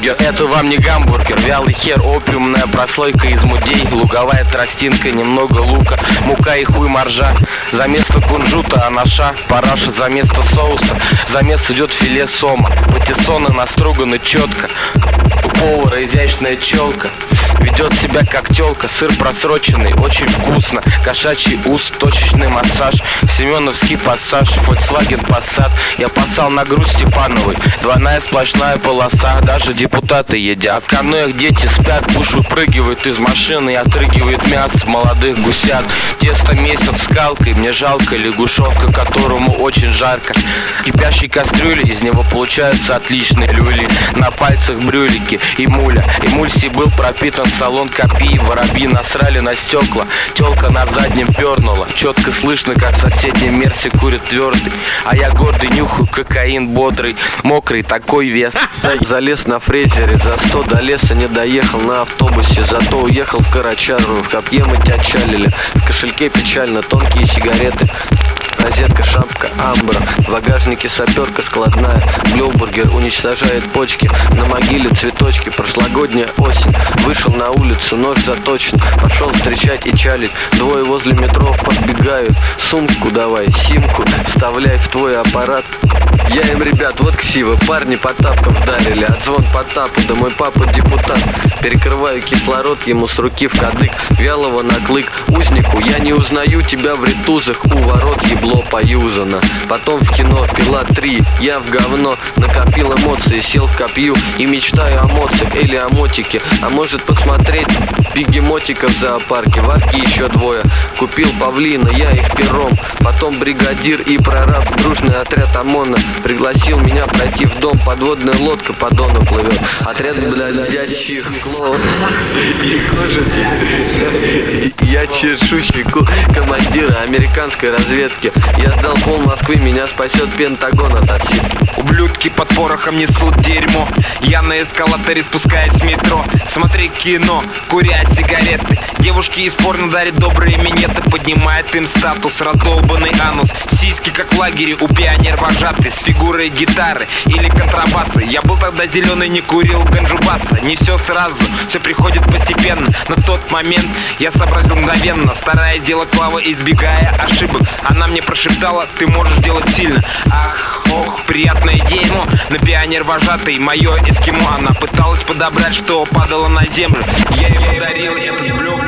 блюбургер. Это вам не гамбургер, вялый хер, опиумная прослойка из мудей, луговая тростинка, немного лука, мука и хуй моржа. За место кунжута анаша, параша за место соуса, за место идет филе сома. Патиссоны наструганы четко, у повара изящная челка, ведет себя как телка, сыр просроченный, очень вкусно. Кошачий уст, точечный массаж, Семеновский пассаж, Volkswagen Passat. Я поссал на грудь Степановой, двойная сплошная полоса, даже депутаты едят. В каноях дети спят, Буш выпрыгивает из машины и отрыгивает мясо молодых гусят. Тесто месяц скалкой, мне жалко лягушонка, которому очень жарко. В кипящей кастрюле из него получаются отличные люли. На пальцах брюлики и муля. Эмульсий был пропитан салон копий, воробьи насрали на стекла. Телка на заднем пернула, четко слышно, как в соседнем Мерсе курит твердый. А я гордый нюхаю кокаин, бодрый, мокрый, такой вес. Залез на фрезере, за 100 до леса не доехал на автобусе, зато уехал в Карачару. В копье мы тебя чалили, в кошельке печально, тонкие сигареты, розетка, шапка, амбра, в багажнике саперка складная. Блюбургер уничтожает почки, на могиле цветочки. Прошлогодняя осень, вышел на улицу, нож заточен, пошел встречать и чалить. Двое возле метро подбегают, сумку давай, симку вставляй в твой аппарат. Я им, ребят, вот ксивы, парни по тапкам вдарили, отзвон по тапу, да мой папа депутат. Перекрываю кислород ему с руки в кадык, вялого на клык. Узнику, я не узнаю тебя в ритузах, у ворот ебло поюзано. Потом в кино «Пила 3», я в говно, накопил эмоции, сел в копью и мечтаю о моцах или о мотике. А может посмотреть бегемотика в зоопарке. В арке еще двое, купил павлина, я их пером. Потом бригадир и прораб, дружный отряд ОМОНа, пригласил меня пройти в дом. Подводная лодка по Дону плывет, отряд блядячих клоунов и кожи. Я чешущий командира американской разведки. Я сдал пол Москвы, меня спасет Пентагон от отсидки. Ублюдки под порохом несут дерьмо, я на эскалаторе спускаюсь в метро. Смотри кино, куря сигареты, девушки из порно дарят добрые минеты. Поднимает им статус, раздолбанный анус, сиськи как в лагере у пионер-вожатый, с фигурой гитары или контрабаса. Я был тогда зеленый, не курил ганджубаса. Не все сразу, все приходит постепенно. На тот момент я сообразил мгновенно, стараясь делать плавно, избегая ошибок. Она мне прошептала: ты можешь делать сильно. Ах, ох, приятное дерьмо. На пионер-вожатый, мое эскимо. Она пыталась подобрать, что падало на землю. Я ей подарил этот блюк.